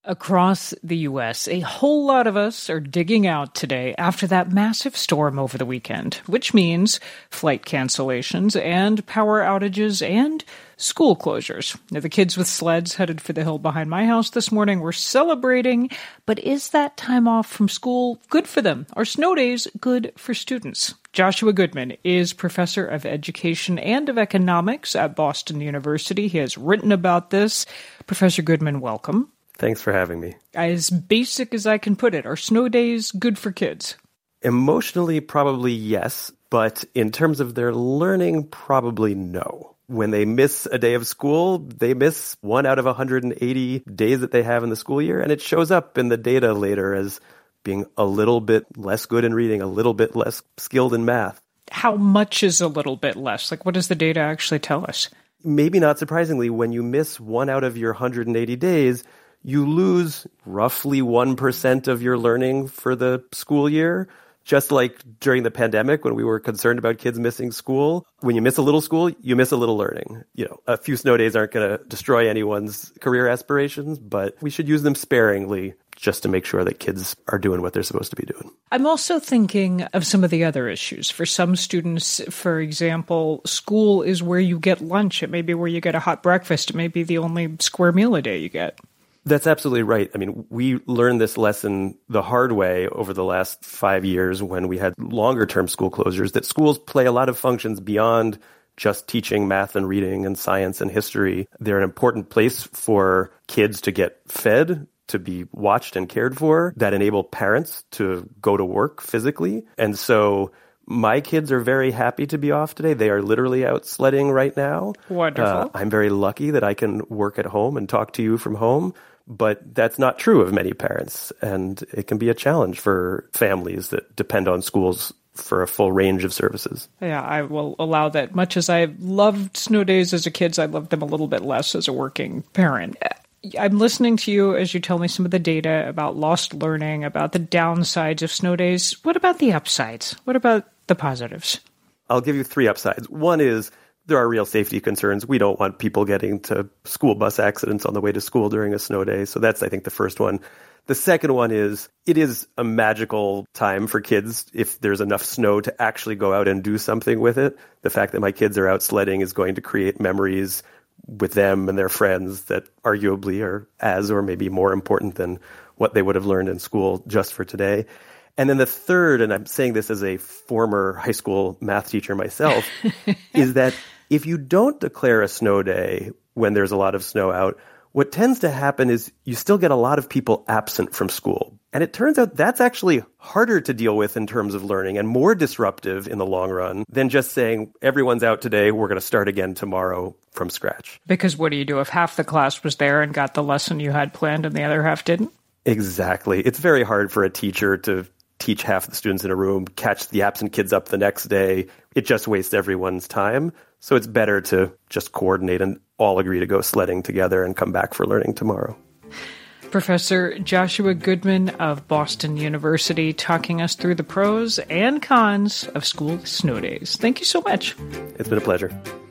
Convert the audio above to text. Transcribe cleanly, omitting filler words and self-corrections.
Across the U.S., a whole lot of us are digging out today after that massive storm over the weekend, which means flight cancellations and power outages and school closures. Now, the kids with sleds headed for the hill behind my house this morning were celebrating, but is that time off from school good for them? Are snow days good for students? Joshua Goodman is professor of education and of economics at Boston University. He has written about this. Professor Goodman, welcome. Thanks for having me. As basic as I can put it, are snow days good for kids? Emotionally, probably yes, but in terms of their learning, probably no. When they miss a day of school, they miss 1 out of 180 days that they have in the school year, and it shows up in the data later as being a little bit less good in reading, a little bit less skilled in math. How much is a little bit less? Like, what does the data actually tell us? Maybe not surprisingly, when you miss 1 out of your 180 days, you lose roughly 1% of your learning for the school year. Just like during the pandemic when we were concerned about kids missing school, when you miss a little school, you miss a little learning. A few snow days aren't going to destroy anyone's career aspirations, but we should use them sparingly just to make sure that kids are doing what they're supposed to be doing. I'm also thinking of some of the other issues. For some students, for example, school is where you get lunch. It may be where you get a hot breakfast. It may be the only square meal a day you get. That's absolutely right. I mean, we learned this lesson the hard way over the last 5 years when we had longer-term school closures, that schools play a lot of functions beyond just teaching math and reading and science and history. They're an important place for kids to get fed, to be watched and cared for, that enable parents to go to work physically. And so my kids are very happy to be off today. They are literally out sledding right now. Wonderful. I'm very lucky that I can work at home and talk to you from home. But that's not true of many parents, and it can be a challenge for families that depend on schools for a full range of services. Yeah, I will allow that. Much as I loved snow days as a kid, I loved them a little bit less as a working parent. I'm listening to you as you tell me some of the data about lost learning, about the downsides of snow days. What about the upsides? What about the positives? I'll give you 3 upsides. One is there are real safety concerns. We don't want people getting to school bus accidents on the way to school during a snow day. So that's, I think, the first one. The second one is it is a magical time for kids if there's enough snow to actually go out and do something with it. The fact that my kids are out sledding is going to create memories with them and their friends that arguably are as or maybe more important than what they would have learned in school just for today. And then the third, and I'm saying this as a former high school math teacher myself, is that if you don't declare a snow day when there's a lot of snow out, what tends to happen is you still get a lot of people absent from school. And it turns out that's actually harder to deal with in terms of learning and more disruptive in the long run than just saying, everyone's out today, we're going to start again tomorrow from scratch. Because what do you do if half the class was there and got the lesson you had planned and the other half didn't? Exactly. It's very hard for a teacher to teach half the students in a room, catch the absent kids up the next day. It just wastes everyone's time. So it's better to just coordinate and all agree to go sledding together and come back for learning tomorrow. Professor Joshua Goodman of Boston University talking us through the pros and cons of school snow days. Thank you so much. It's been a pleasure.